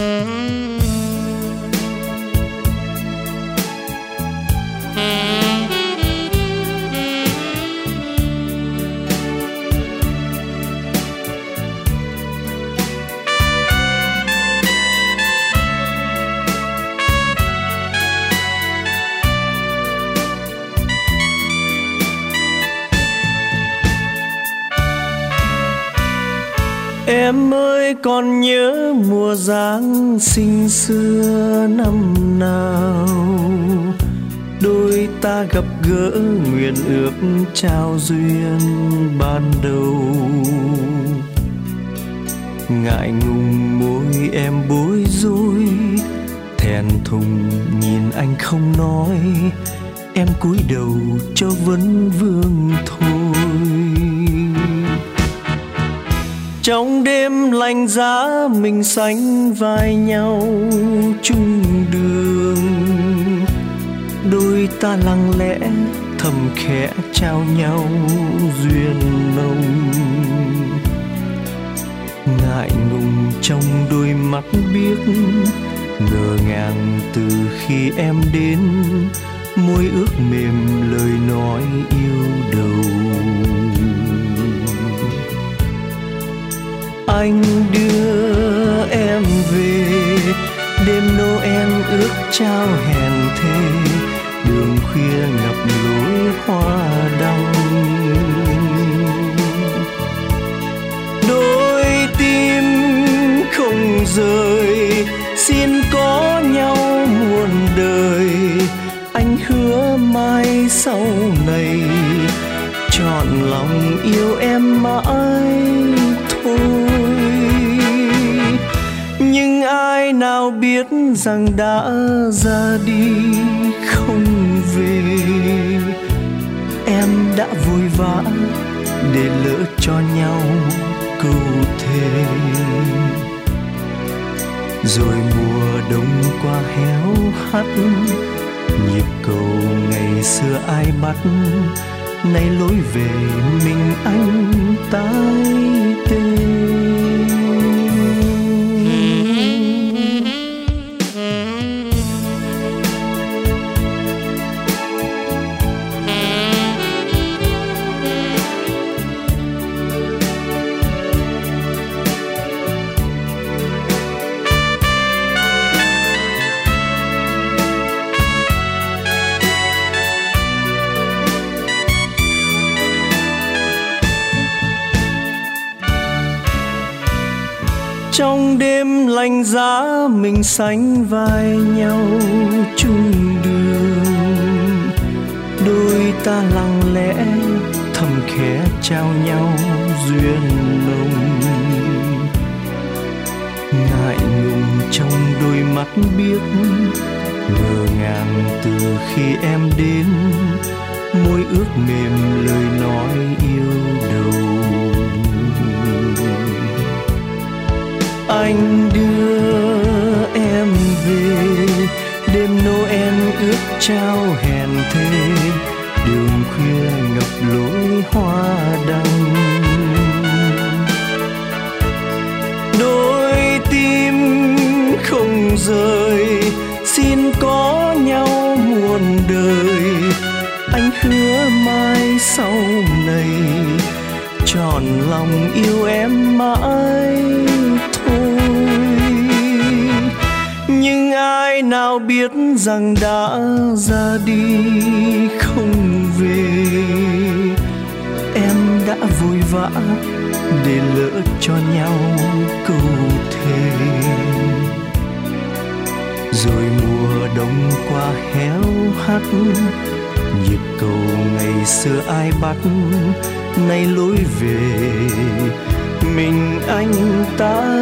Em ơi còn nhớ mùa Giáng sinh xưa năm nào, đôi ta gặp gỡ nguyện ước trao duyên ban đầu. Ngại ngùng môi em bối rối, thẹn thùng nhìn anh không nói, em cúi đầu cho vấn vương thôi. Trong đêm lạnh giá mình sánh vai nhau chung đường, đôi ta lặng lẽ thầm khẽ trao nhau duyên nồng. Ngại ngùng trong đôi mắt biếc, ngỡ ngàng từ khi em đến, môi ước mềm lời nói yêu đầu. Anh đưa em về đêm Noel ước trao hẹn thề, đường khuya ngập lối hoa đăng. Đôi tim không rời xin có nhau muôn đời, anh hứa mai sau này trọn lòng yêu em mãi thôi. Nhưng ai nào biết rằng đã ra đi không về, em đã vội vã để lỡ cho nhau câu thề. Rồi mùa đông qua héo hắt, nhịp cầu ngày xưa ai bắt, nay lối về mình anh tái tê. Trong đêm lạnh giá mình sánh vai nhau chung đường, đôi ta lặng lẽ thầm khẽ trao nhau duyên nồng. Ngại ngùng trong đôi mắt biếc, ngỡ ngàng từ khi em đến, môi ước mềm lời nói yêu đầu. Anh đưa em về đêm Noel ước trao hẹn thề, đường khuya ngập lối hoa đăng. Đôi tim không rời xin có nhau muôn đời, anh hứa mai sau này trọn lòng yêu em mãi thôi. Nhưng ai nào biết rằng đã ra đi không về, em đã vội vã để lỡ cho nhau câu thề. Rồi mùa đông qua héo hắt, nhịp cầu ngày xưa ai bắt, nay lối về mình anh ta